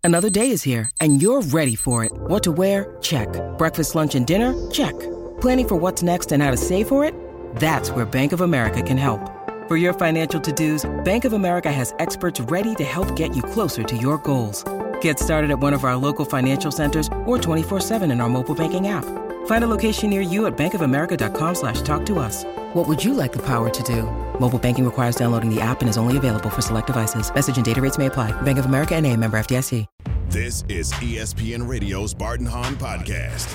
Another day is here, and you're ready for it. What to wear? Check. Breakfast, lunch, and dinner? Check. Planning for what's next and how to save for it? That's where Bank of America can help. For your financial to-dos, Bank of America has experts ready to help get you closer to your goals. Get started at one of our local financial centers or 24/7 in our mobile banking app. Find a location near you at bankofamerica.com/talktous. What would you like the power to do? Mobile banking requires downloading the app and is only available for select devices. Message and data rates may apply. Bank of America N.A., member FDIC. This is ESPN Radio's Bart and Hahn Podcast.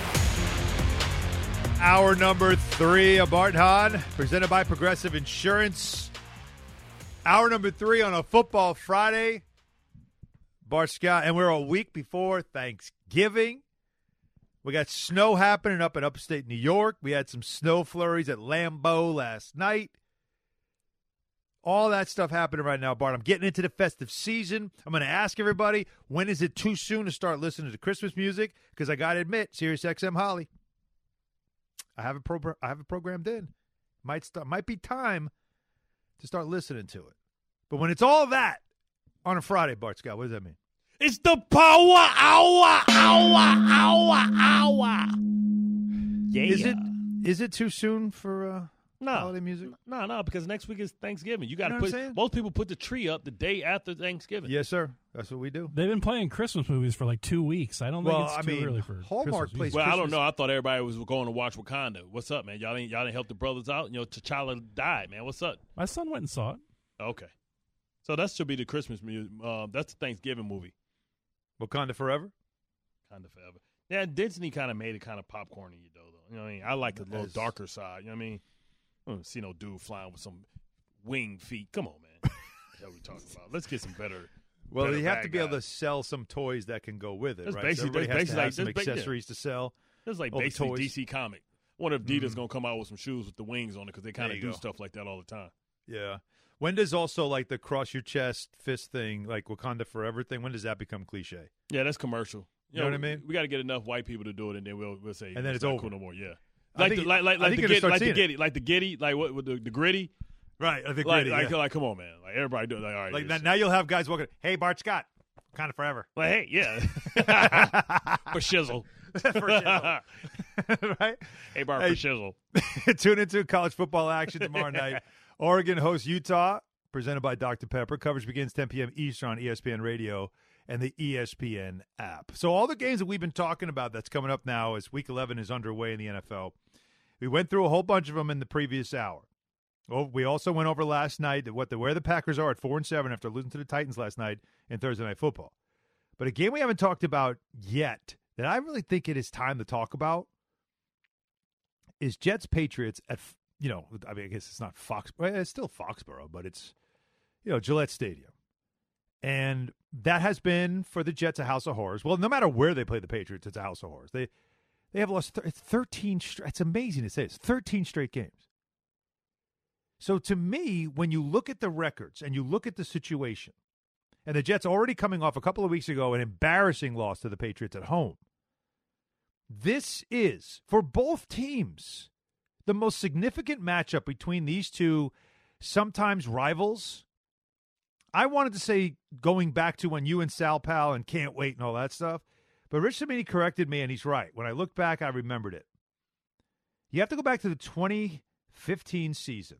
Hour number 3 of Bart and Hahn, presented by Progressive Insurance. Hour number 3 on a football Friday. Bart Scott, and we're a week before Thanksgiving. We got snow happening up in upstate New York. We had some snow flurries at Lambeau last night. All that stuff happening right now, Bart. I'm getting into the festive season. I'm going to ask everybody, when is it too soon to start listening to Christmas music? Because I got to admit, SiriusXM Holly, I have it programmed in. Might be time to start listening to it. But when it's all that on a Friday, Bart Scott, what does that mean? It's the power hour. Yeah. Is it too soon for holiday music? No, because next week is Thanksgiving. You got to what I'm most people put the tree up the day after Thanksgiving. Yes, sir. That's what we do. They've been playing Christmas movies for like 2 weeks. I don't think it's too early for Hallmark plays. Well, I don't know. I thought everybody was going to watch Wakanda. What's up, man? Y'all didn't help the brothers out. You know, T'Challa died, man. What's up? My son went and saw it. Okay, so that should be the Christmas music. That's the Thanksgiving movie. Wakanda Forever. Wakanda Forever. Yeah, Disney kind of made it kind of popcorny, though. You know what I mean? I like a little darker side. You know what I mean? I don't see no dude flying with some winged feet. Come on, man. That's what we talking about. Let's get some better. Well, you have to be able to sell some toys that can go with it, that's right? So everybody has to have some accessories to sell. It's like basically DC comic. I wonder if Adidas going to come out with some shoes with the wings on it because they kind of do stuff like that all the time. Yeah. When does also like the cross your chest fist thing, like Wakanda Forever thing, when does that become cliche? Yeah, that's commercial. You know what I mean? We got to get enough white people to do it, and then we'll say, and then it's over. Cool no more. Yeah, like the Giddy, like what the gritty, right? The gritty, like come on, man, like everybody do it. Like, all right, like now you'll have guys walking. Hey, Bart Scott, Wakanda Forever. Like, hey, yeah, for shizzle, right? Hey, Bart, for shizzle. Tune into college football action tomorrow night. Oregon hosts Utah, presented by Dr. Pepper. Coverage begins 10 p.m. Eastern on ESPN Radio and the ESPN app. So all the games that we've been talking about that's coming up now as Week 11 is underway in the NFL, we went through a whole bunch of them in the previous hour. Well, we also went over last night where the Packers are at 4-7 after losing to the Titans last night in Thursday Night Football. But a game we haven't talked about yet that I really think it is time to talk about is Jets-Patriots at – I guess it's not Foxborough. It's still Foxborough, but it's, Gillette Stadium. And that has been, for the Jets, a house of horrors. Well, no matter where they play the Patriots, it's a house of horrors. They have lost 13 straight. It's amazing to say it's 13 straight games. So to me, when you look at the records and you look at the situation, and the Jets already coming off a couple of weeks ago an embarrassing loss to the Patriots at home, this is, for both teams, the most significant matchup between these two, sometimes rivals. I wanted to say going back to when you and Sal Pal and Can't Wait and all that stuff, but Rich Cimini corrected me, and he's right. When I look back, I remembered it. You have to go back to the 2015 season,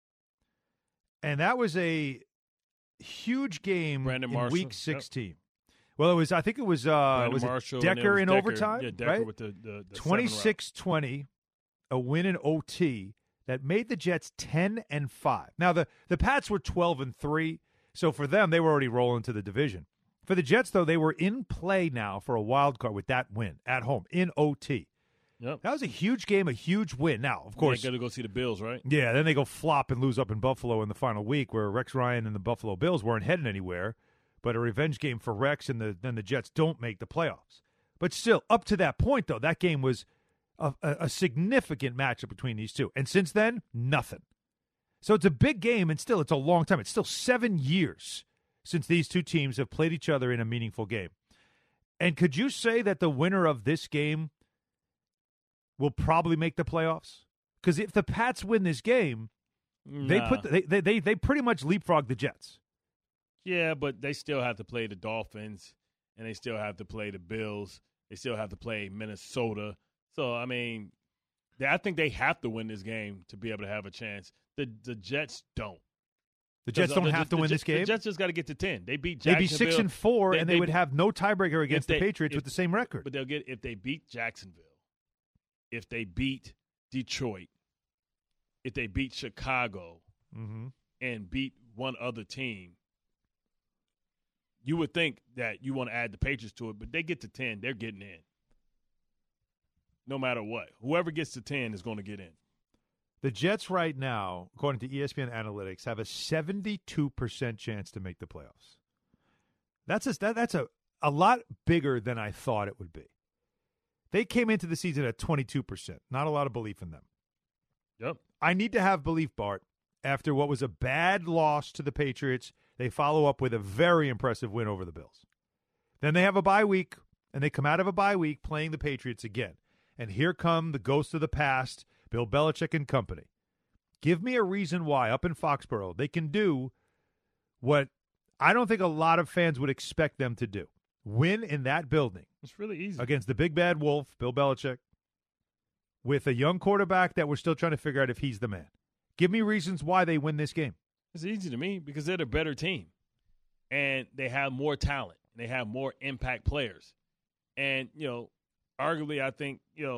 and that was a huge game in Week 16. Yep. Well, I think it was Decker in overtime, yeah, Decker right? With the 26-20. A win in OT that made the Jets 10-5. Now the Pats were 12-3, so for them they were already rolling to the division. For the Jets, though, they were in play now for a wild card with that win at home in OT. Yep. That was a huge game, a huge win. Now, of course, they got to go see the Bills, right? Yeah, then they go flop and lose up in Buffalo in the final week, where Rex Ryan and the Buffalo Bills weren't heading anywhere. But a revenge game for Rex, and then the Jets don't make the playoffs. But still, up to that point, though, that game was a significant matchup between these two. And since then, nothing. So it's a big game, and still, it's a long time. It's still 7 years since these two teams have played each other in a meaningful game. And could you say that the winner of this game will probably make the playoffs? Because if the Pats win this game, they pretty much leapfrog the Jets. Yeah, but they still have to play the Dolphins and they still have to play the Bills. They still have to play Minnesota. So, I mean, I think they have to win this game to be able to have a chance. The Jets don't. The Jets don't have to win this game? The Jets just got to get to 10. They beat Jacksonville. They'd be 6-4, and they would have no tiebreaker against the Patriots with the same record. But they'll get if they beat Jacksonville, if they beat Detroit, if they beat Chicago, and beat one other team, you would think that you want to add the Patriots to it, but they get to 10, they're getting in. No matter what. Whoever gets to 10 is going to get in. The Jets right now, according to ESPN Analytics, have a 72% chance to make the playoffs. That's a lot bigger than I thought it would be. They came into the season at 22%. Not a lot of belief in them. Yep. I need to have belief, Bart. After what was a bad loss to the Patriots, they follow up with a very impressive win over the Bills. Then they have a bye week, and they come out of a bye week playing the Patriots again. And here come the ghosts of the past, Bill Belichick and company. Give me a reason why up in Foxborough they can do what I don't think a lot of fans would expect them to do. Win in that building. It's really easy. Against the big bad wolf, Bill Belichick, with a young quarterback that we're still trying to figure out if he's the man. Give me reasons why they win this game. It's easy to me because they're the better team. And they have more talent. They have more impact players. And, arguably I think,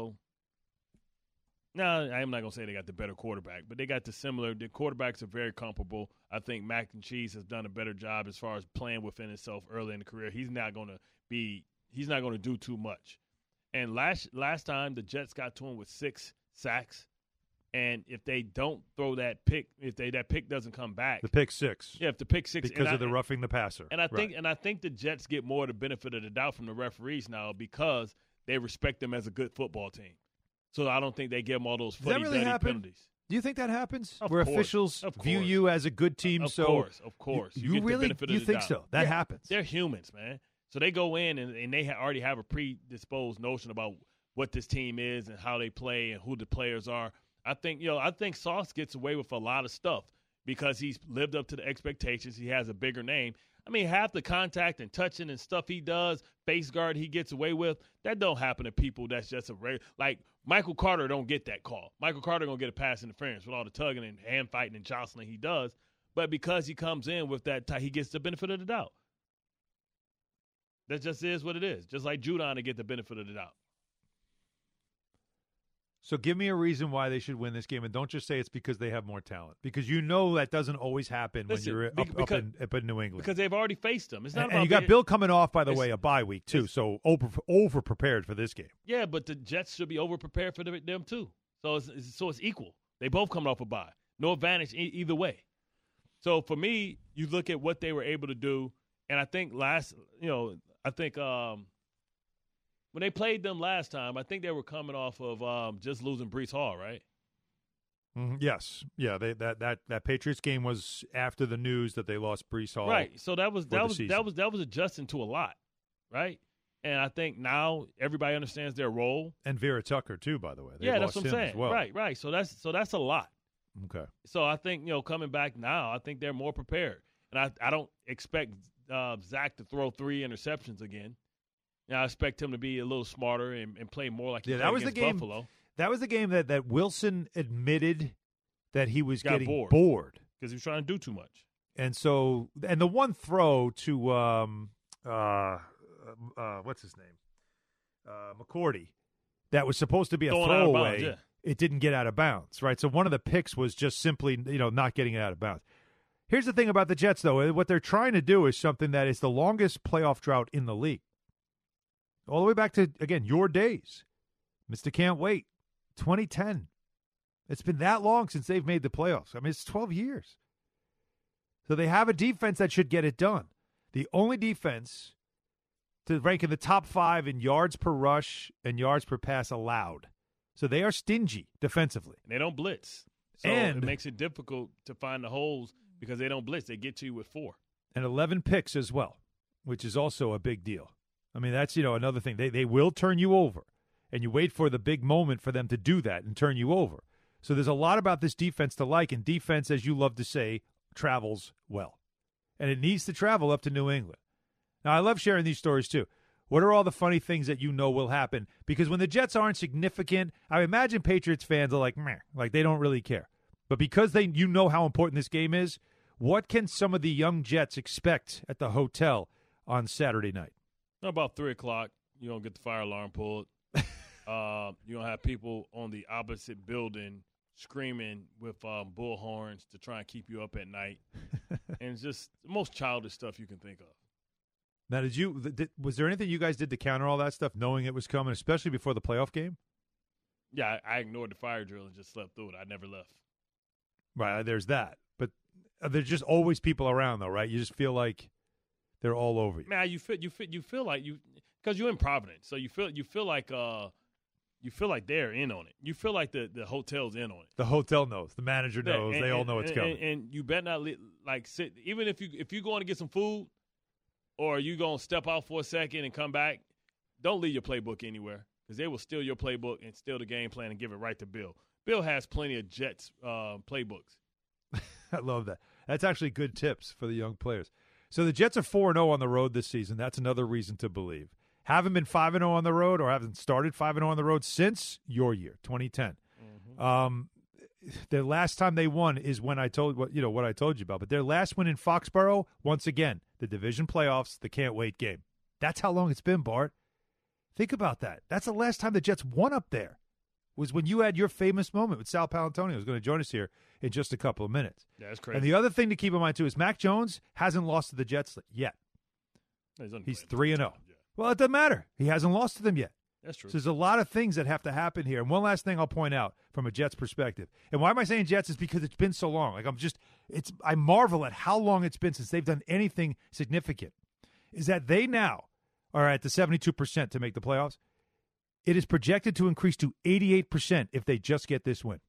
no, I'm not going to say they got the better quarterback, but they got the quarterbacks are very comparable. I think Mac and Cheese has done a better job as far as playing within himself early in the career. He's not going to do too much. And last time the Jets got to him with 6 sacks. And if they don't throw that pick, that pick doesn't come back, the pick 6, if the pick 6 because of the roughing the passer, and I think the Jets get more of the benefit of the doubt from the referees now because they respect them as a good football team. So I don't think they give them all those fuddy-duddy penalties. Do you think that happens? Of where course, officials view you as a good team? Of course. You really think so? That happens? They're humans, man. So they go in and they already have a predisposed notion about what this team is and how they play and who the players are. I think Sauce gets away with a lot of stuff because he's lived up to the expectations. He has a bigger name. I mean, half the contact and touching and stuff he does, face guard he gets away with, that don't happen to people that's just like Michael Carter don't get that call. Michael Carter going to get a pass interference with all the tugging and hand fighting and jostling he does. But because he comes in with that, he gets the benefit of the doubt. That just is what it is. Just like Judon to get the benefit of the doubt. So give me a reason why they should win this game, and don't just say it's because they have more talent, because that doesn't always happen when you're up in New England. Because they've already faced them. It's not and you got Bill coming off, by the way, a bye week too, so over prepared for this game. Yeah, but the Jets should be over prepared for them too. So it's equal. They both coming off a bye, no advantage either way. So for me, you look at what they were able to do, and I think when they played them last time, I think they were coming off of just losing Breece Hall, right? Yes, yeah. That Patriots game was after the news that they lost Breece Hall. Right. So that was adjusting to a lot, right? And I think now everybody understands their role. And Vera Tucker too, by the way. That's what I'm saying. Well. Right. So that's a lot. Okay. So I think coming back now, I think they're more prepared, and I don't expect Zach to throw 3 interceptions again. I expect him to be a little smarter and play more like he played against Buffalo. That was the game that Wilson admitted that he was getting bored because he was trying to do too much. And the one throw to what's his name, McCourty, that was supposed to be a throwaway. It didn't get out of bounds, right? So one of the picks was just simply not getting it out of bounds. Here's the thing about the Jets, though. What they're trying to do is something that is the longest playoff drought in the league. All the way back to, again, your days. Mr. Can't Wait, 2010. It's been that long since they've made the playoffs. I mean, it's 12 years. So they have a defense that should get it done. The only defense to rank in the top 5 in yards per rush and yards per pass allowed. So they are stingy defensively. And they don't blitz. So it makes it difficult to find the holes because they don't blitz. They get to you with 4. And 11 picks as well, which is also a big deal. I mean, that's, another thing. They will turn you over, and you wait for the big moment for them to do that and turn you over. So there's a lot about this defense to like, and defense, as you love to say, travels well. And it needs to travel up to New England. Now, I love sharing these stories, too. What are all the funny things that you know will happen? Because when the Jets aren't significant, I imagine Patriots fans are like, meh, like they don't really care. But because you know how important this game is, what can some of the young Jets expect at the hotel on Saturday night? About 3 o'clock, you're going to get the fire alarm pulled. You're going to have people on the opposite building screaming with bullhorns to try and keep you up at night. And it's just the most childish stuff you can think of. Now, was there anything you guys did to counter all that stuff, knowing it was coming, especially before the playoff game? Yeah, I ignored the fire drill and just slept through it. I never left. Right, there's that. But there's just always people around, though, right? You just feel like they're all over you. Man, you feel like because you're in Providence, so you feel like they're in on it. You feel like the hotel's in on it. The hotel knows. The manager knows. They all know it's coming. And you better not sit. Even if you're going to get some food, or you going to step out for a second and come back, don't leave your playbook anywhere because they will steal your playbook and steal the game plan and give it right to Bill. Bill has plenty of Jets playbooks. I love that. That's actually good tips for the young players. So the Jets are 4-0 on the road this season. That's another reason to believe. Haven't been 5-0 on the road or haven't started 5-0 on the road since your year, 2010. Mm-hmm. The last time they won is when I told what I told you about. But their last win in Foxborough, once again, the division playoffs, the can't wait game. That's how long it's been, Bart. Think about that. That's the last time the Jets won up there. Was when you had your famous moment with Sal Paolantonio, who's going to join us here in just a couple of minutes. Yeah, that's crazy. And the other thing to keep in mind too is Mac Jones hasn't lost to the Jets yet. He's 3-0. Yeah. Well, it doesn't matter. He hasn't lost to them yet. That's true. So there's a lot of things that have to happen here. And one last thing I'll point out from a Jets perspective. And why am I saying Jets is because it's been so long. Like I marvel at how long it's been since they've done anything significant. Is that they now are at the 72% to make the playoffs. It is projected to increase to 88% if they just get this win.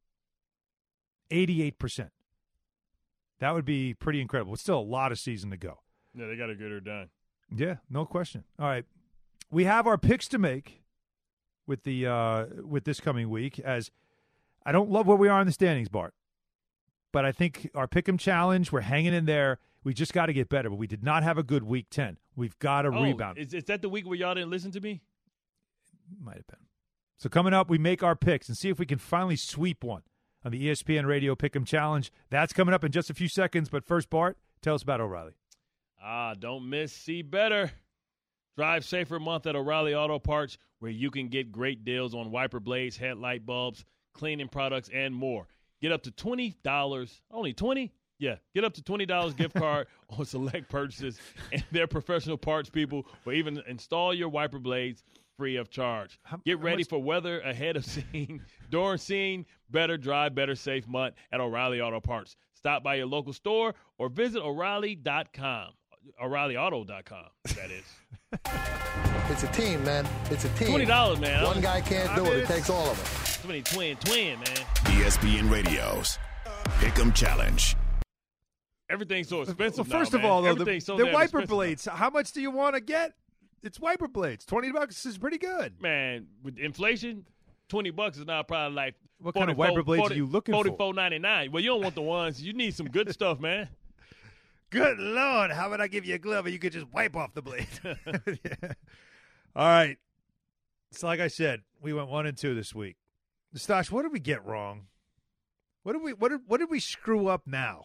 88%. That would be pretty incredible. It's still a lot of season to go. Yeah, they got to get her done. Yeah, no question. All right. We have our picks to make with this coming week, as I don't love where we are in the standings, Bart. But I think our Pick'em Challenge, we're hanging in there. We just got to get better. But we did not have a good Week 10. We've got to rebound. Is that the week where y'all didn't listen to me? Might have been. So coming up, we make our picks and see if we can finally sweep one on the ESPN Radio Pick'em Challenge. That's coming up in just a few seconds. But first, Bart, tell us about O'Reilly. Don't miss, see better. Drive safer month at O'Reilly Auto Parts, where you can get great deals on wiper blades, headlight bulbs, cleaning products, and more. Get up to $20. Only $20? Yeah, get up to $20 gift card on select purchases, and their professional parts people will even install your wiper blades free of charge. Get ready for weather ahead of seeing, during seeing better drive, better safe month at O'Reilly Auto Parts. Stop by your local store or visit O'Reilly.com. O'ReillyAuto.com, that is. It's a team, man. It's a team. $20, man. One guy can't do it. It takes all of us. Twin, man. ESPN Radio's Pick'em Challenge. Everything's so expensive Well, first now, of all, though, the wiper blades, how much do you want to get? It's wiper blades. $20 is pretty good. Man, with inflation, $20 is now probably like what kind of wiper blades are you looking for? $44.99. Well, you don't want the ones. You need some good stuff, man. Good Lord, how about I give you a glove and you could just wipe off the blade? Yeah. All right. So like I said, we went 1-2 this week. Stash, what did we get wrong? What did we screw up now?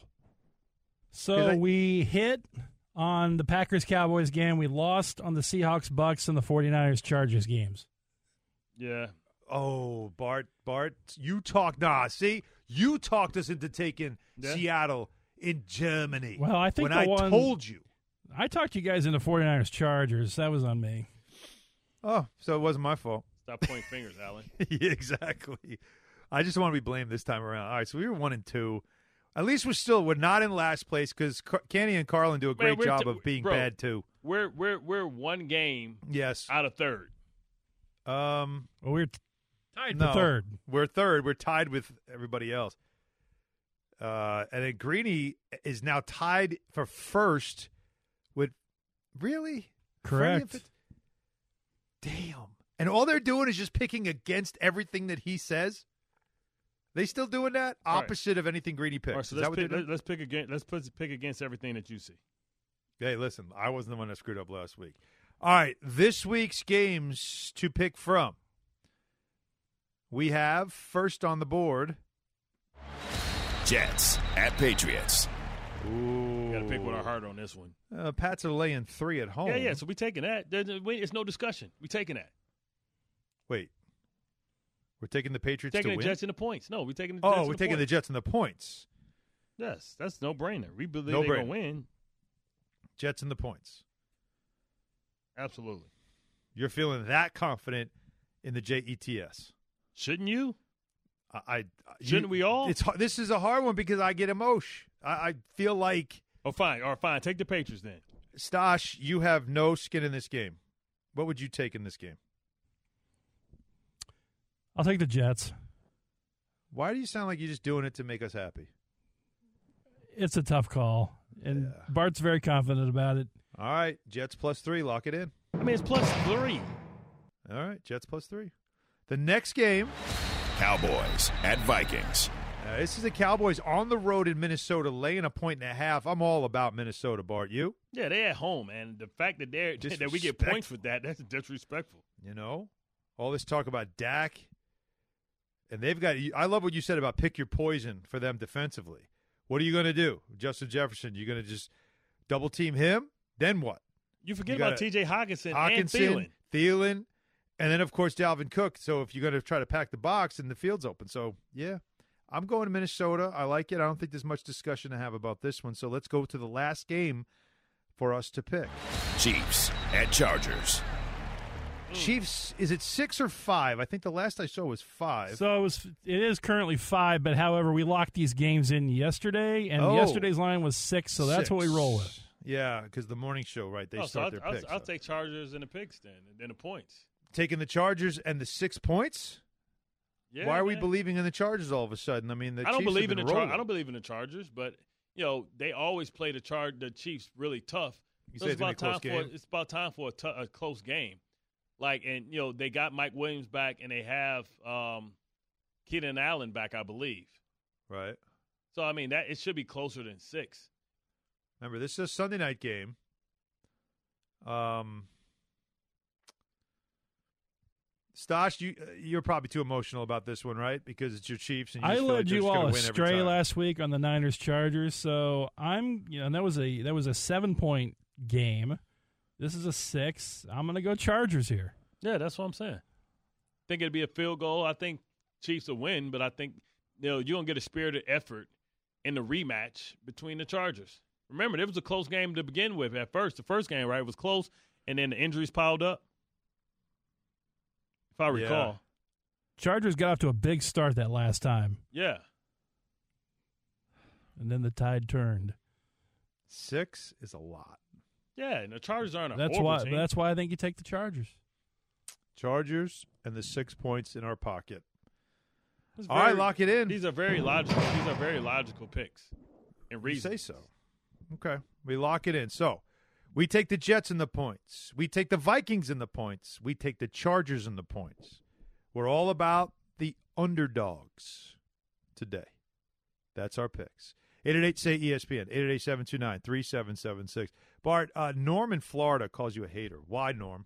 So we hit on the Packers-Cowboys game. We lost on the Seahawks-Bucks and the 49ers-Chargers games. Yeah. Oh, Bart, you talked us into taking Seattle in Germany. Well, I think I told you. I talked you guys into 49ers-Chargers. That was on me. Oh, so it wasn't my fault. Stop pointing fingers, Alan. Yeah, exactly. I just want to be blamed this time around. All right, so we were 1-2. At least we're not in last place because Kenny and Carlin do a great job of being bad too. We're one game out of third. Well, we're tied for third. We're third. We're tied with everybody else. And then Greeny is now tied for first with really? Correct. Damn. And all they're doing is just picking against everything that he says. They still doing that opposite of anything Greeny picks. All right, so let's pick against everything that you see. Hey, listen, I wasn't the one that screwed up last week. All right, this week's games to pick from. We have first on the board. Jets at Patriots. Ooh. We got to pick with our heart on this one. Pats are laying 3 at home. Yeah, so we taking that. It's no discussion. We taking that. Wait. We're taking the Patriots Taking to the win? Jets and the points. No, we're taking the Jets. Oh, we're taking the Jets and the points. Yes, that's no brainer. We believe No they're going brainer. to win. Jets and the points. Absolutely. You're feeling that confident in the Jets. Shouldn't you? Shouldn't we all? This is a hard one because I get emotion. I feel like. Oh, fine. All right, fine. Take the Patriots then. Stash, you have no skin in this game. What would you take in this game? I'll take the Jets. Why do you sound like you're just doing it to make us happy? It's a tough call, and Bart's very confident about it. All right, Jets +3. Lock it in. I mean, it's +3. All right, Jets +3. The next game. Cowboys at Vikings. This is the Cowboys on the road in Minnesota, laying 1.5. I'm all about Minnesota, Bart. You? Yeah, they're at home, and the fact that we get points with that's disrespectful. You know, all this talk about Dak, and they've got. I love what you said about pick your poison for them defensively. What are you going to do, Justin Jefferson? You're going to just double team him? Then what? You forget about T.J. Hockenson and Thielen, and then of course Dalvin Cook. So if you're going to try to pack the box, and the field's open, so yeah. I'm going to Minnesota. I like it. I don't think there's much discussion to have about this one. So let's go to the last game for us to pick. Chiefs at Chargers. Chiefs, is it 6 or 5? I think the last I saw was 5. So it is currently 5, but however, we locked these games in yesterday, and yesterday's line was 6, so that's 6. what we roll with. Yeah, because the morning show, right? They start their picks. I'll take Chargers and the picks then, and then the points. Taking the Chargers and the 6 points? Yeah, why are we believing in the Chargers all of a sudden? I mean, the I don't Chiefs believe have in been the rolling. I don't believe in the Chargers, but they always play the Chiefs really tough. You say it's a close game? It's about time for a close game. They got Mike Williams back, and they have Keenan Allen back, I believe. Right. So I mean that it should be closer than 6. Remember, this is a Sunday night game. Stash, you're probably too emotional about this one, right? Because it's your Chiefs, and you I just feel led like they're you just all gonna win every astray time. last week on the Niners Chargers, so and that was a 7-point game. This is a 6. I'm going to go Chargers here. Yeah, that's what I'm saying. I think it'd be a field goal. I think Chiefs will win, but I think you're going to get a spirited effort in the rematch between the Chargers. Remember, it was a close game to begin with at first. The first game, right, was close, and then the injuries piled up, if I recall. Chargers got off to a big start that last time. Yeah. And then the tide turned. 6 is a lot. Yeah, and the Chargers aren't a That's horrible team. That's why I think you take the Chargers. Chargers and the 6 points in our pocket. All right, lock it in. These are very logical. These are very logical picks and reasons. You say so. Okay, we lock it in. So we take the Jets in the points. We take the Vikings in the points. We take the Chargers in the points. We're all about the underdogs today. That's our picks. 888-SAY-ESPN, 888-729-3776. Bart, Norm in Florida calls you a hater. Why, Norm?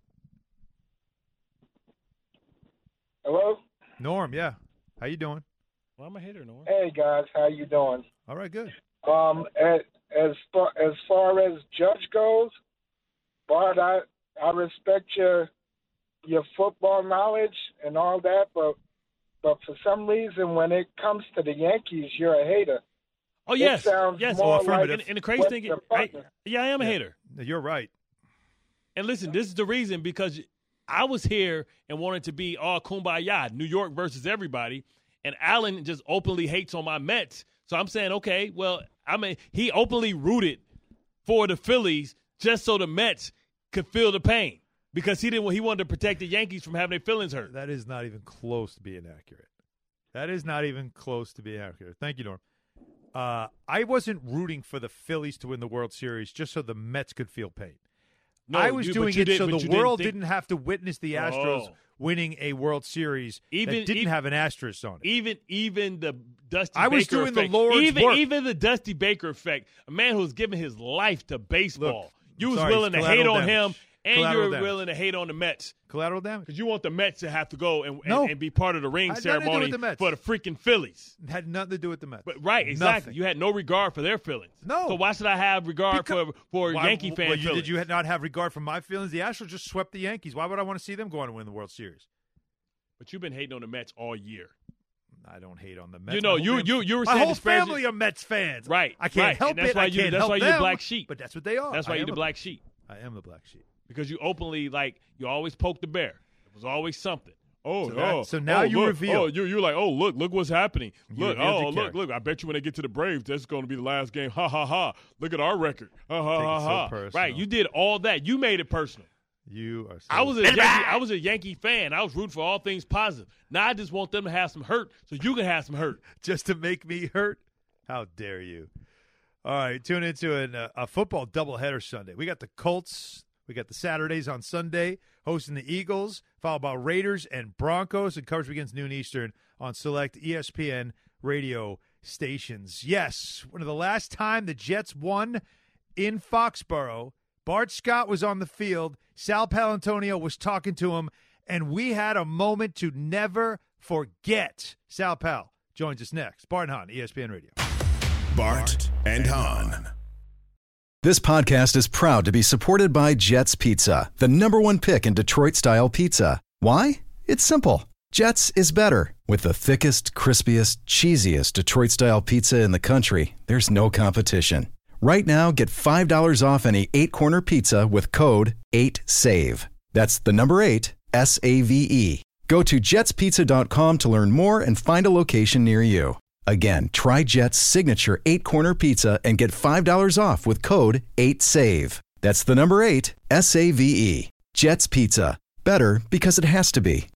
Hello? Norm, yeah. How you doing? Well, I'm a hater, Norm. Hey, guys. How you doing? All right, good. As far as Judge goes, Bart, I respect your football knowledge and all that, but for some reason, when it comes to the Yankees, you're a hater. Oh, yes. It sounds yes. more affirmative. like and the crazy thing is, I am a hater. You're right. And listen, this is the reason, because I was here and wanted to be all kumbaya, New York versus everybody, and Allen just openly hates on my Mets. So I'm saying, okay, well, he openly rooted for the Phillies just so the Mets could feel the pain, because he wanted to protect the Yankees from having their feelings hurt. That is not even close to being accurate. That is not even close to being accurate. Thank you, Norm. I wasn't rooting for the Phillies to win the World Series just so the Mets could feel pain. No, I was doing it so the world didn't have to witness the Astros Oh. winning a World Series that didn't have an asterisk on it. Even the Dusty I Baker was doing effect. the Lord's work. Even the Dusty Baker effect, a man who's given his life to baseball. Look, You was willing to hate on him, and Collateral you're willing to hate on the Mets. Collateral damage? Because you want the Mets to have to go and be part of the ring Had nothing to do ceremony with the Mets. for the freaking Phillies. It had nothing to do with the Mets. But right, exactly. Nothing. You had no regard for their feelings. No. So why should I have regard for Yankee fan feelings? Did you not have regard for my feelings? The Astros just swept the Yankees. Why would I want to see them go on and win the World Series? But you've been hating on the Mets all year. I don't hate on the Mets. You know, you were saying my whole family are Mets fans. Right. I can't help it. I can't help you're the black sheep. But that's what they are. That's why you're the black sheep. I am the black sheep. Because you openly, you always poke the bear. It was always something. So now you reveal. Oh, you're like, look what's happening. Look, I bet you when they get to the Braves, that's going to be the last game. Ha, ha, ha. Look at our record. Ha, ha, ha, ha. So right, you did all that. You made it personal. You are so I was a Yankee fan. I was rooting for all things positive. Now I just want them to have some hurt so you can have some hurt. Just to make me hurt? How dare you? All right, tune into a football doubleheader Sunday. We got the Colts. We got the Saturdays on Sunday, hosting the Eagles, followed by Raiders and Broncos, and coverage begins noon Eastern on select ESPN radio stations. Yes, one of the last time the Jets won in Foxborough, Bart Scott was on the field, Sal Paolantonio was talking to him, and we had a moment to never forget. Sal Pal joins us next. Bart and Hahn, ESPN Radio. Bart and Hahn. This podcast is proud to be supported by Jets Pizza, the #1 pick in Detroit-style pizza. Why? It's simple. Jets is better. With the thickest, crispiest, cheesiest Detroit-style pizza in the country, there's no competition. Right now, get $5 off any 8-corner pizza with code 8SAVE. That's the number 8, S-A-V-E. Go to jetspizza.com to learn more and find a location near you. Again, try Jet's signature 8-corner pizza and get $5 off with code 8SAVE. That's the number 8, S-A-V-E. Jet's Pizza. Better because it has to be.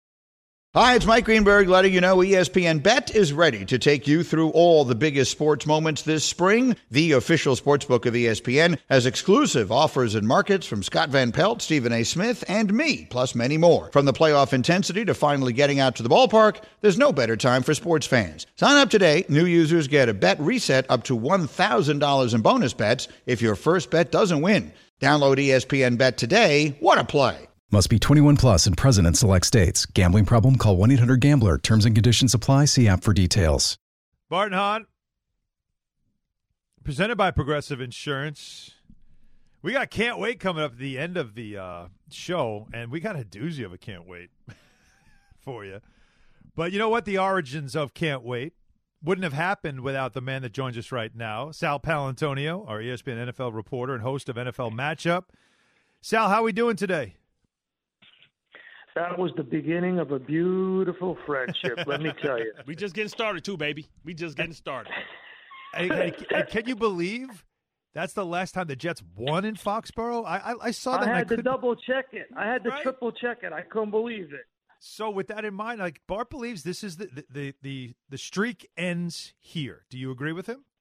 Hi, it's Mike Greenberg letting you know ESPN Bet is ready to take you through all the biggest sports moments this spring. The official sportsbook of ESPN has exclusive offers and markets from Scott Van Pelt, Stephen A. Smith, and me, plus many more. From the playoff intensity to finally getting out to the ballpark, there's no better time for sports fans. Sign up today. New users get a bet reset up to $1,000 in bonus bets if your first bet doesn't win. Download ESPN Bet today. What a play. Must be 21 plus and present in select states. Gambling problem? Call 1-800-GAMBLER. Terms and conditions apply. See app for details. Bart and Hahn, presented by Progressive Insurance. We got Can't Wait coming up at the end of the show, and we got a doozy of a Can't Wait for you. But you know what? The origins of Can't Wait wouldn't have happened without the man that joins us right now, Sal Paolantonio, our ESPN NFL reporter and host of NFL Matchup. Sal, how are we doing today? That was the beginning of a beautiful friendship, let me tell you. We just getting started, too, baby. We just getting started. Hey, can you believe that's the last time the Jets won in Foxborough? I saw that. I had to double check it. I had to triple check it. I couldn't believe it. So with that in mind, like Bart believes this is the streak ends here. Do you agree with him?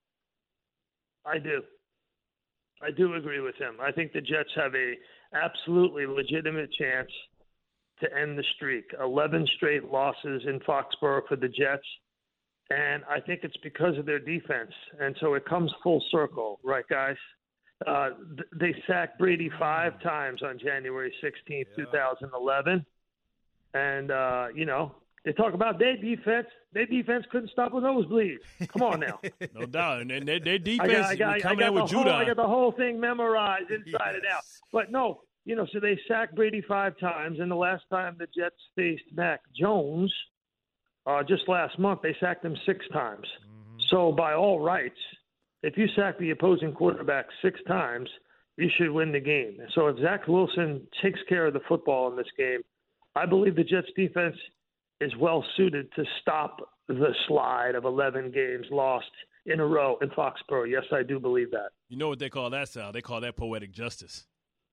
I do. I do agree with him. I think the Jets have a absolutely legitimate chance to end the streak. 11 straight losses in Foxborough for the Jets, and I think it's because of their defense. And so it comes full circle, right, guys? They sacked Brady 5 times on January 16th, 2011. And, they talk about their defense. Their defense couldn't stop a nosebleed. Come on now. No doubt. And their defense coming in with Judon. I got the whole thing memorized inside and out. But no, so they sacked Brady 5 times, and the last time the Jets faced Mac Jones, just last month, they sacked him 6 times. Mm-hmm. So by all rights, if you sack the opposing quarterback 6 times, you should win the game. So if Zach Wilson takes care of the football in this game, I believe the Jets defense is well suited to stop the slide of 11 games lost in a row in Foxborough. Yes, I do believe that. You know what they call that, Sal? They call that poetic justice.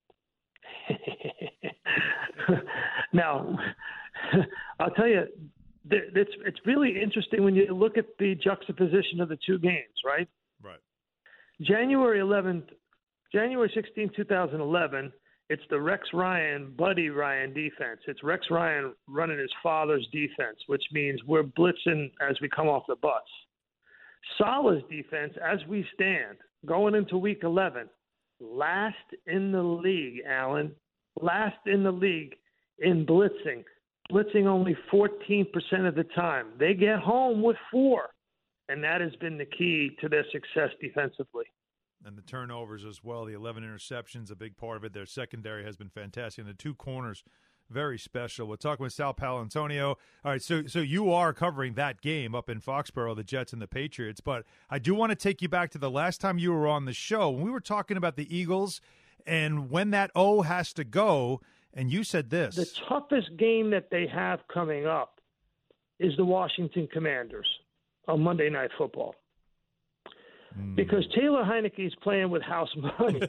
Now, I'll tell you, it's really interesting when you look at the juxtaposition of the two games, right? Right. January 16, 2011, it's the Rex Ryan, Buddy Ryan defense. It's Rex Ryan running his father's defense, which means we're blitzing as we come off the bus. Saleh's defense, as we stand, going into week 11, last in the league, Alan. Last in the league in blitzing. Blitzing only 14% of the time. They get home with 4, and that has been the key to their success defensively. And the turnovers as well, the 11 interceptions, a big part of it. Their secondary has been fantastic, and the 2 corners, very special. We're talking with Sal Paolantonio. All right, so you are covering that game up in Foxborough, the Jets and the Patriots, but I do want to take you back to the last time you were on the show when we were talking about the Eagles and when that O has to go, and you said this. The toughest game that they have coming up is the Washington Commanders on Monday Night Football. Because Taylor Heineke is playing with house money.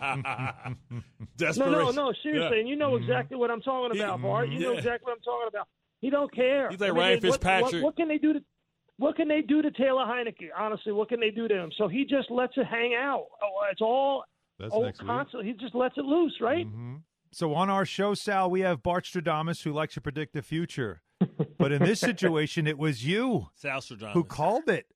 No, seriously. Yeah. And you know exactly what I'm talking about, Bart. You know exactly what I'm talking about. He don't care. He's like Ryan Fitzpatrick. What can they do to Taylor Heineke? Honestly, what can they do to him? So he just lets it hang out. It's all constant. He just lets it loose, right? Mm-hmm. So on our show, Sal, we have Bart Stradamus, who likes to predict the future. But in this situation, it was you, Sal Stradamus, who called it.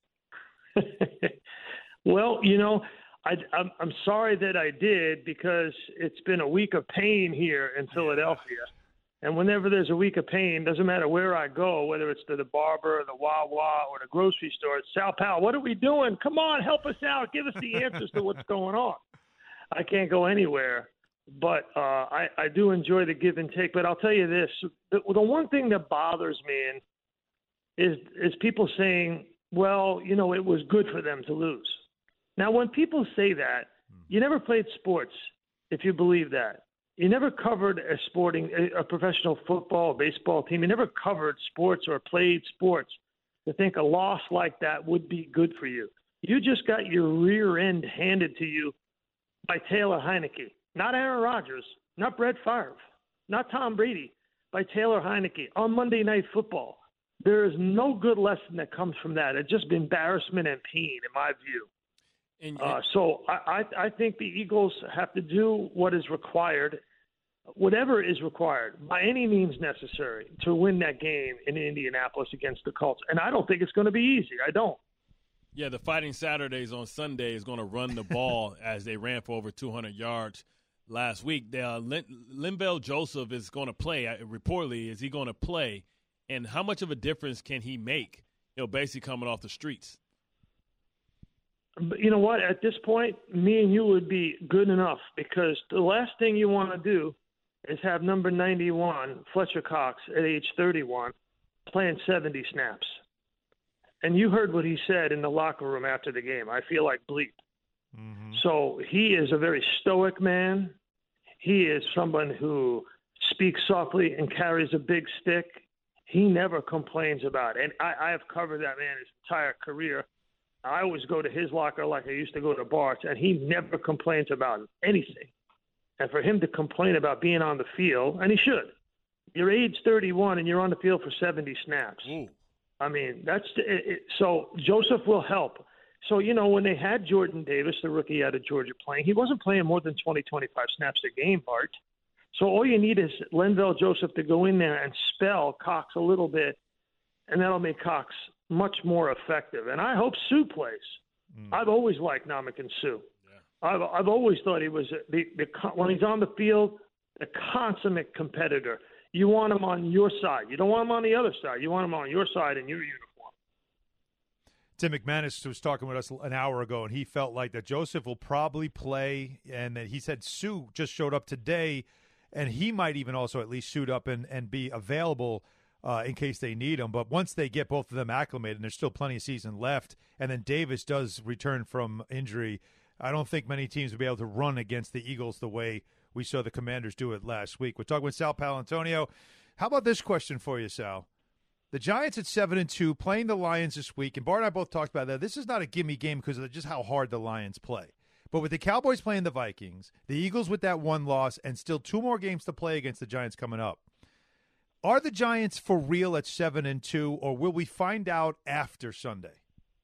Well, I'm sorry that I did, because it's been a week of pain here in Philadelphia. And whenever there's a week of pain, doesn't matter where I go, whether it's to the barber, the Wawa, or the grocery store, it's Sal Powell, what are we doing? Come on, help us out. Give us the answers to what's going on. I can't go anywhere. But I do enjoy the give and take. But I'll tell you this. The one thing that bothers me is people saying, well, it was good for them to lose. Now, when people say that, you never played sports, if you believe that. You never covered a professional football or baseball team. You never covered sports or played sports to think a loss like that would be good for you. You just got your rear end handed to you by Taylor Heineke. Not Aaron Rodgers, not Brett Favre, not Tom Brady, by Taylor Heineke on Monday Night Football. There is no good lesson that comes from that. It's just embarrassment and pain, in my view. So I think the Eagles have to do what is required, whatever is required, by any means necessary, to win that game in Indianapolis against the Colts. And I don't think it's going to be easy. I don't. Yeah, the Fighting Saturdays on Sunday is going to run the ball as they ran for over 200 yards last week. Linval Joseph is going to play. Reportedly, is he going to play? And how much of a difference can he make, basically coming off the streets? But you know what? At this point, me and you would be good enough, because the last thing you want to do is have number 91, Fletcher Cox, at age 31, playing 70 snaps. And you heard what he said in the locker room after the game. I feel like bleep. Mm-hmm. So he is a very stoic man. He is someone who speaks softly and carries a big stick. He never complains about it. And I have covered that man his entire career. I always go to his locker like I used to go to Bart's, and he never complains about anything. And for him to complain about being on the field, and he should. You're age 31 and you're on the field for 70 snaps. Ooh. I mean, that's so Joseph will help. So, when they had Jordan Davis, the rookie out of Georgia, playing, he wasn't playing more than 20, 25 snaps a game, Bart. So all you need is Linval Joseph to go in there and spell Cox a little bit, and that'll make Cox much more effective. And I hope Sue plays. I've always liked Ndamukong Suh. Yeah. I've always thought he was when he's on the field, a consummate competitor. You want him on your side. You don't want him on the other side. You want him on your side in your uniform. Tim McManus was talking with us an hour ago, and he felt like that Joseph will probably play, and that he said Sue just showed up today, and he might even also at least suit up and be available in case they need him. But once they get both of them acclimated, and there's still plenty of season left, and then Davis does return from injury, I don't think many teams will be able to run against the Eagles the way we saw the Commanders do it last week. We're talking with Sal Paolantonio. How about this question for you, Sal? The Giants at 7-2, playing the Lions this week, and Bart and I both talked about that. This is not a gimme game because of just how hard the Lions play. But with the Cowboys playing the Vikings, the Eagles with that one loss, and still 2 more games to play against the Giants coming up, are the Giants for real at 7-2, or will we find out after Sunday?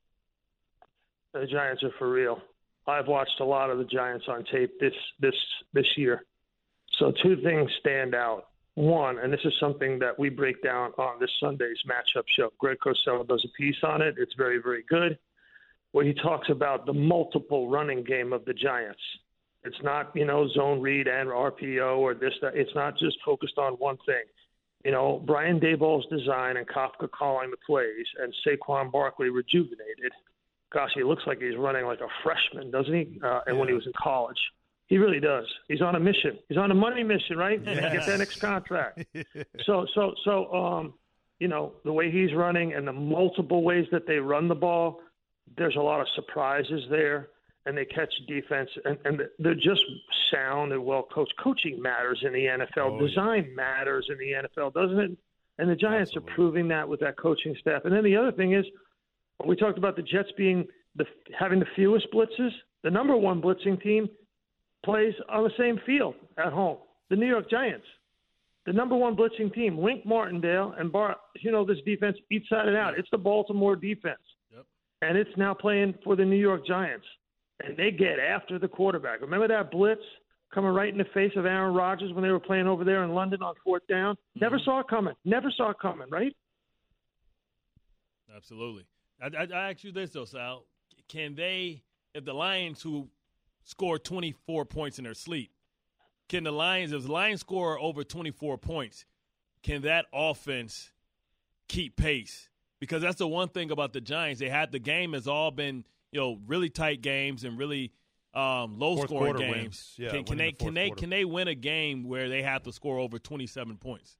The Giants are for real. I've watched a lot of the Giants on tape this year. So 2 things stand out. One, and this is something that we break down on this Sunday's matchup show. Greg Cosell does a piece on it. It's very, very good, where he talks about the multiple running game of the Giants. It's not, zone read and RPO or this, that. It's not just focused on one thing. Brian Daboll's design and Kafka calling the plays and Saquon Barkley rejuvenated. Gosh, he looks like he's running like a freshman, doesn't he? And when he was in college. He really does. He's on a mission. He's on a money mission, right? Yes. Get that next contract. So, the way he's running and the multiple ways that they run the ball, there's a lot of surprises there, and they catch defense, and they're just sound and well coached. Coaching matters in the NFL. Design matters in the NFL, doesn't it? And the Giants are proving that with that coaching staff. And then the other thing is, when we talked about the Jets having the fewest blitzes, the number one blitzing team plays on the same field at home. The New York Giants, the number one blitzing team, Wink Martindale and this defense each side and out. It's the Baltimore defense. Yep. And it's now playing for the New York Giants. And they get after the quarterback. Remember that blitz coming right in the face of Aaron Rodgers when they were playing over there in London on 4th down? Never saw it coming. Never saw it coming, right? Absolutely. I ask you this, though, Sal. Can they, if the Lions, who score 24 points in their sleep, if the Lions score over 24 points, can that offense keep pace? Because that's the one thing about the Giants. The game has all been, really tight games and really low-scoring games. Yeah, can they win a game where they have to score over 27 points?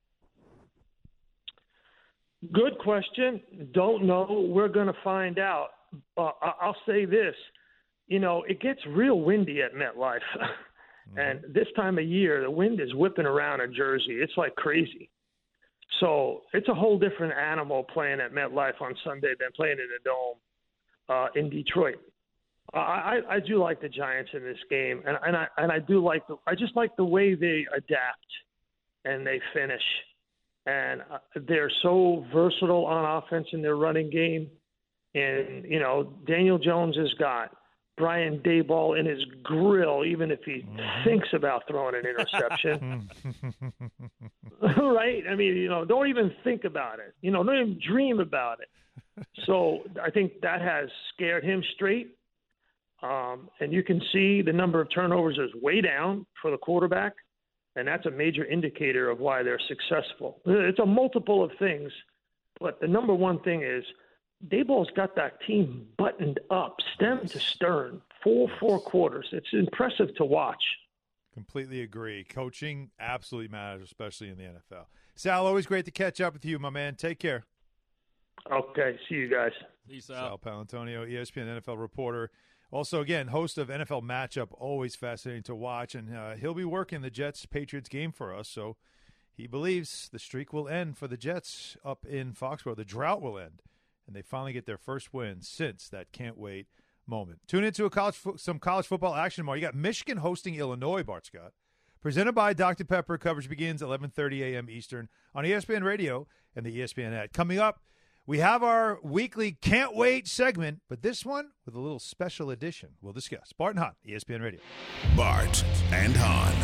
Good question. Don't know. We're going to find out. I'll say this. It gets real windy at MetLife. And this time of year, the wind is whipping around in Jersey. It's like crazy. So it's a whole different animal playing at MetLife on Sunday than playing in a dome in Detroit. I do like the Giants in this game, and I do like I just like the way they adapt and they finish. And they're so versatile on offense in their running game. And, Daniel Jones has got Brian Daboll in his grill, even if he thinks about throwing an interception. Right? I mean, don't even think about it. Don't even dream about it. So I think that has scared him straight. And you can see the number of turnovers is way down for the quarterback. And that's a major indicator of why they're successful. It's a multiple of things, but the number one thing is Daboll's got that team buttoned up, stem to stern, full 4 quarters. It's impressive to watch. Completely agree. Coaching absolutely matters, especially in the NFL. Sal, always great to catch up with you, my man. Take care. Okay, see you guys. Peace Sal out. Paolantonio, ESPN NFL reporter. Also, again, host of NFL Matchup, always fascinating to watch. And he'll be working the Jets-Patriots game for us, so he believes the streak will end for the Jets up in Foxborough. The drought will end, and they finally get their first win since that can't-wait moment. Tune into some college football action tomorrow. You got Michigan hosting Illinois, Bart Scott. Presented by Dr. Pepper. Coverage begins 11:30 a.m. Eastern on ESPN Radio and the ESPN app. Coming up, we have our weekly Can't Wait segment, but this one with a little special edition. We'll discuss. Bart and Hahn, ESPN Radio. Bart and Hahn.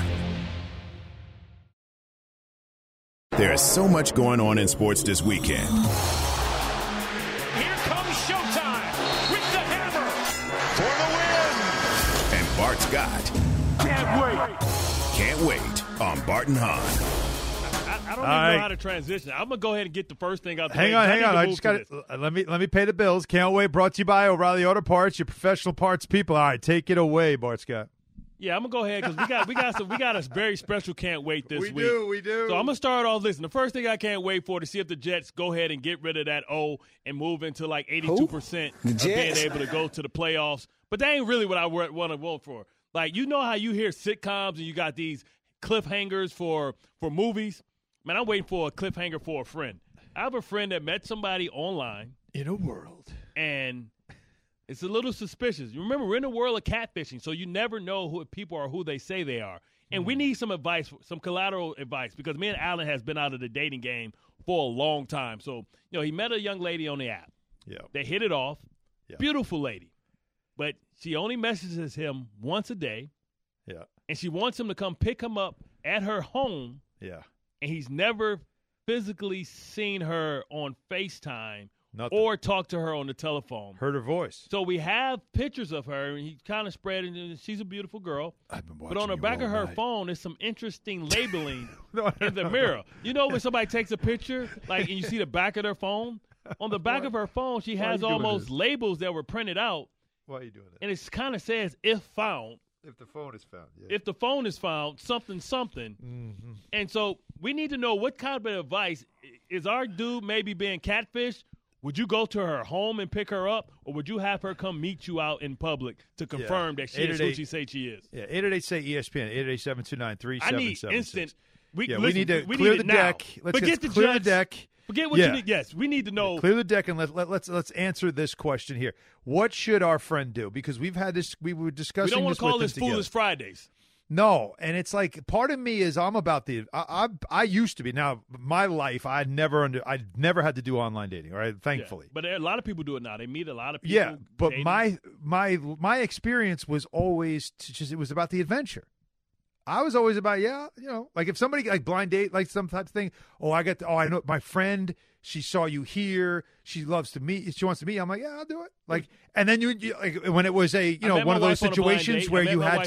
There's so much going on in sports this weekend. Here comes Showtime with the hammer for the win. And Bart Scott can't wait on Bart and Hahn. I don't even know how to transition. I'm gonna go ahead and get the first thing out the way. Hang on. I just got let me pay the bills. Can't wait. Brought to you by O'Reilly Auto Parts, your professional parts people. All right, take it away, Bart Scott. Yeah, I'm gonna go ahead because we got a very special can't wait this week. We do. So I'm gonna start off. Listen, the first thing I can't wait for to see if the Jets go ahead and get rid of that O and move into like 82% of being able to go to the playoffs. But that ain't really what I want to vote for. Like, you know how you hear sitcoms and you got these cliffhangers for movies. Man, I'm waiting for a cliffhanger for a friend. I have a friend that met somebody online. In a world. And it's a little suspicious. You remember, we're in a world of catfishing, so you never know who people are who they say they are. And we need some advice, some collateral advice, because me and Alan has been out of the dating game for a long time. So, he met a young lady on the app. Yeah. They hit it off. Yeah. Beautiful lady. But she only messages him once a day. Yeah. And she wants him to come pick him up at her home. Yeah. And he's never physically seen her on FaceTime Nothing. or talk to her on the telephone. Heard her voice. So we have pictures of her, and he kind of spread it. And she's a beautiful girl. I've been watching but on the you back all of her night. phone, there's some interesting labeling in the mirror. You know when somebody takes a picture, and you see the back of their phone? On the back of her phone, she Why are has you doing almost this? labels that were printed out, Why are you doing that? and it kind of says, if found. If the phone is found. Yeah. If the phone is found, something. Mm-hmm. And so we need to know what kind of advice. Is our dude maybe being catfished? Would you go to her home and pick her up, or would you have her come meet you out in public to confirm that she is who she say she is? Yeah, 888-SAY-ESPN, 888-729-3776. I need instant. We need to clear need the it now. deck. Let's Forget the clear judge. the deck. Forget what you need. Yes, we need to know. Clear the deck and let's answer this question here. What should our friend do? Because we've had this. We were discussing. We don't want to call this together. Foolish Fridays. No, and it's like part of me is I'm about the. I used to be. Now my life, I never had to do online dating. Right, thankfully. Yeah, but a lot of people do it now. They meet a lot of people. Yeah, but dating. my experience was always it was about the adventure. I was always about, like if somebody like blind date, like some type of thing. I know my friend. She saw you here. She loves to meet. She wants to meet. I'm like, yeah, I'll do it. Like, and then you like when it was one of those situations where you had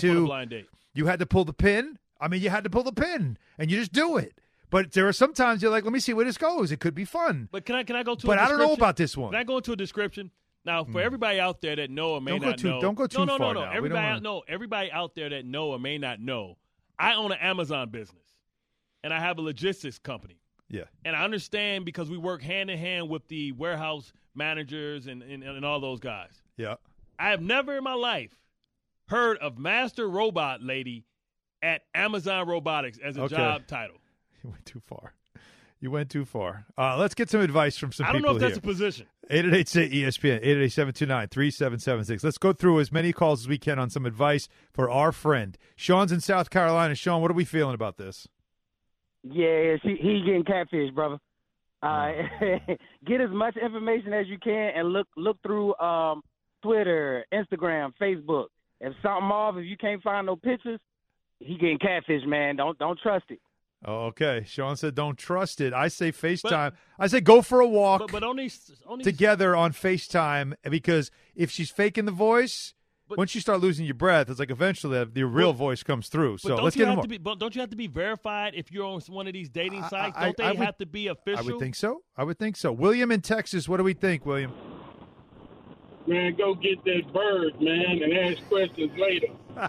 to pull the pin. I mean, you had to pull the pin, and you just do it. But there are sometimes you're like, let me see where this goes. It could be fun. But can I go to? But I don't know about this one. Can I go into a description? Now, for everybody out there that know or may not know, don't go too far. No. Now. Everybody out there that know or may not know, I own an Amazon business, and I have a logistics company. Yeah. And I understand because we work hand in hand with the warehouse managers and all those guys. Yeah. I have never in my life heard of Master Robot Lady at Amazon Robotics as a job title. You went too far. Let's get some advice from some people here. I don't know if that's a position. 888-ESPN, 888-729-3776. Let's go through as many calls as we can on some advice for our friend. Sean's in South Carolina. Sean, what are we feeling about this? Yeah, he getting catfish, brother. Get as much information as you can and look through Twitter, Instagram, Facebook. If something off, if you can't find no pictures, he getting catfish, man. Don't trust it. Oh, okay. Sean said don't trust it. I say FaceTime. I say go for a walk but only together on FaceTime, because if she's faking the voice, once you start losing your breath, it's like eventually the real voice comes through. So let's get more. Don't you have to be verified if you're on one of these dating sites? Don't they have to be official? I would think so. William in Texas, what do we think, William? Man, go get that bird, man, and ask questions later.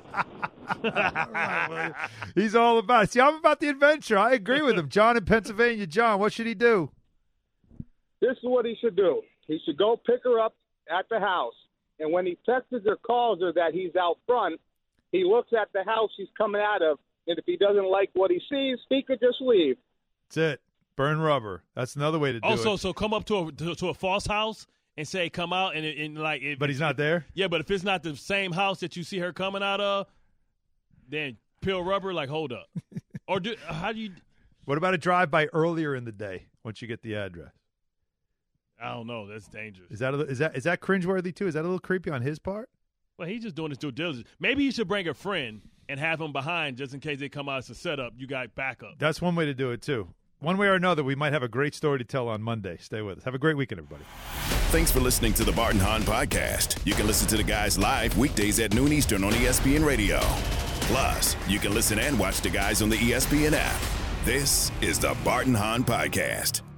He's all about it. See, I'm about the adventure. I agree with him. John in Pennsylvania. John, what should he do? This is what he should do. He should go pick her up at the house. And when he texts or calls her that he's out front, he looks at the house she's coming out of. And if he doesn't like what he sees, he could just leave. That's it. Burn rubber. That's another way to do it. So come up to a false house and say, come out, and like. But he's not there? Yeah, but if it's not the same house that you see her coming out of, then peel rubber, like, hold up. Or how do you. What about a drive-by earlier in the day once you get the address? I don't know. That's dangerous. Is that cringeworthy too? Is that a little creepy on his part? Well, he's just doing his due diligence. Maybe he should bring a friend and have him behind just in case they come out as a setup. You got backup. That's one way to do it too. One way or another, we might have a great story to tell on Monday. Stay with us. Have a great weekend, everybody. Thanks for listening to the Bart and Hahn Podcast. You can listen to the guys live weekdays at noon Eastern on ESPN Radio. Plus, you can listen and watch the guys on the ESPN app. This is the Bart and Hahn Podcast.